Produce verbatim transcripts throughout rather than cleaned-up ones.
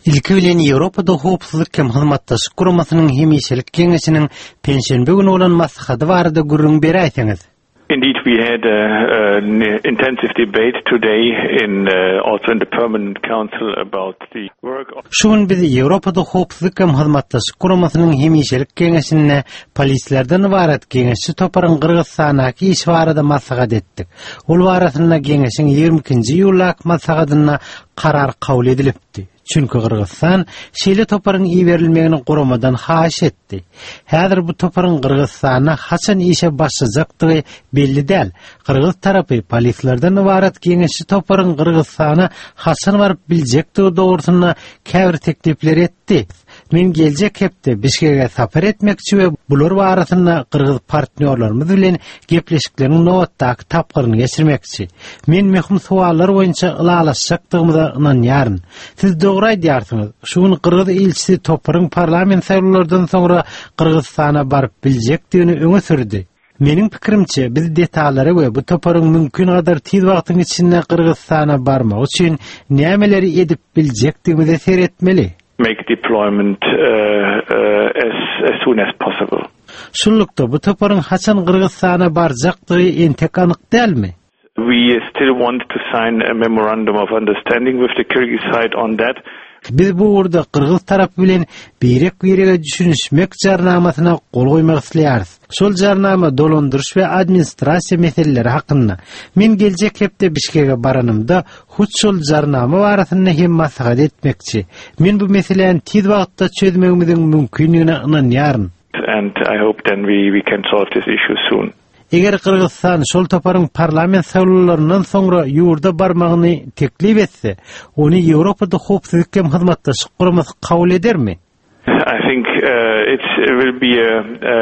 Ilki bilen Ýewropada howpsuzlyk hem hyzmatdaşyk guramasynyň hemişelik geňeşiniň pensiýe gün bolan maslahaty barada gurrun beri aýsaňyz. Indeed, we had an intensive debate today in uh, also in the Permanent Council about the work of... Şuň biz Ýewropada howpsuzlyk hem hyzmatdaşyk guramasynyň hemişelik geňeşine polislerden ibaret geňeşi toparyň Kyrgyzstanaky iş barada maslahat etdik. Ol barasynda geňeşiň ýigirme ikinji ýyllaky maslahatyna karar kabul edilipdi. Çünkü Kırgızstan şeýle toparyň iýerilmegini guramadan haýyş etdi. Häzir bu toparyň Kırgızstana haçan işe başlajakdygy belli däl. Kırgız tarapy polislerden ibaret geňeşi toparyň Kırgızstana haçan baryp biljekdigi dogrusynda käbir teklipler etdi. Men geljek hepde Bişkek'e sapar etmekçi we bular barasynda Kırgız partnerlerimiz bilen gepleşikleriň nowatdaky tapgyryny geçirmekçi. Men möhüm suallar boýunça ılalaşjakdygymyza ynanýaryn. Siz dogry aýdýarsyňyz. Şuň Kırgız elçisi toparyň parlament saýlawalardan soňra Kırgızstana baryp biljekdigini öňe sürdi. Meniň pikirimçe biz detallara we bu toparyň mümkin kadar tiz wagtyň içinde Kırgızstana barmak üçin nämeleri edip biljekdigimizi seretmeli. Make deployment uh, uh, as, as soon as possible. Şunlukda bu toparyň haçan Kırgızstana barjakdygy entek anyk dälmi? We still want to sign a memorandum of understanding with the Kyrgyz side on that. Biz bu urda Kırgız tarapy bilen birek birege düşünüşmek jarnamasyna gol goýmak isleýäris. Şol jarnama dolandyryş we administrasiýa meseleleri hakynda. Men geljek hepde Bişkek'e baranymda huç şol jarnama barasynda hem maslahat etmekçi. Men bu meseleni tiz wagtda çözmegimiziň mümkinligine ynanýaryn. And I hope then we, we can solve this issue soon. Eger Kırgızstan şol toparyň parlament saýlawarlaryndan soňra ýurda barmagyny teklip etse, ony Ýewropada howpsuzlyk hem hyzmatdaşyk guramasy kabul edermi? I think uh, it will be a,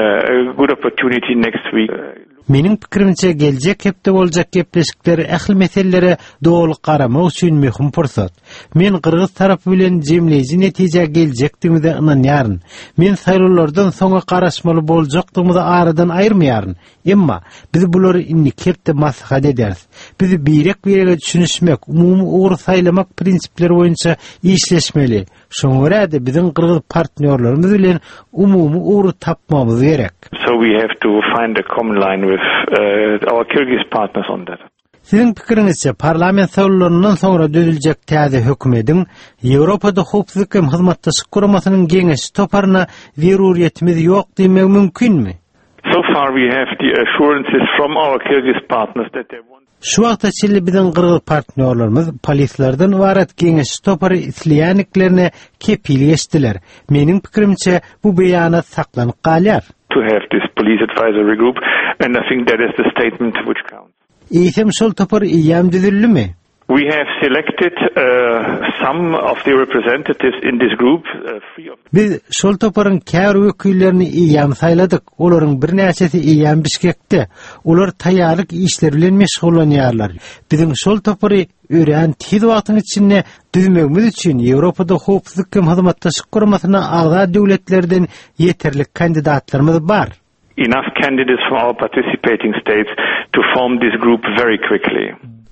a good opportunity next week. Meniň pikirimçe geljek hepde boljak gepleşikleri ähli meselelere dogry garamak üçin möhüm pursat. Men Kırgız tarapy bilen jemleýici netije geljekdigimize ynanýaryn. Men saýlawalardan soňra garaşmaly boljakdygymyzy aradan aýyrmaýaryn. Emma biz bulary innik hepde maslahat ederiz. Biz birek birege düşünüşmek, umumy ugry saýlamak prinsipleri boýunça işleşmeli. Şoňa görä de biziň Kırgız partnerlerimiz bilen umumy ugry tapmamyz gerek. So we have to find a common line with uh, our Kyrgyz partners on that. Sizin pikirinizçe parlament saýlawaryndan soňra döziljek täze hökümetiň Ýewropada howpsuzlyk hem hyzmatdaşyk guramasynyň geňeşi toparyna zeruriýetimiz ýok diýmek mümkinmi? So far we have the assurances from our Kyrgyz partners that they want. Şu wagtda çilli biziň Kırgız partnerlerimiz polislerden ibaret geňeşi topary isleýänliklerine kepil geçdiler. Meniň pikirimçe bu beýanat saklanyp galýar. To have this police advisory group, and I think that is the statement which counts. Eýsem şol topary ýam düzüldümi? We have selected uh, some of the representatives in this group uh, free of. Biz şol toparyň käbir wekillerini ýam saýladyk. Olaryň bir näçesi ýam Bişkekde. Olar taýýarlyk işler bilen meşgullanýarlar. Biziň şol topary ören tiz wagtyň içinde düzmegimiz üçin Ýewropada howpsuzlyk hem hyzmatdaşyk guramasyna agza döwletlerden ýeterlik kandidatlarymyz bar. Enough candidates from our participating states to form this group very quickly.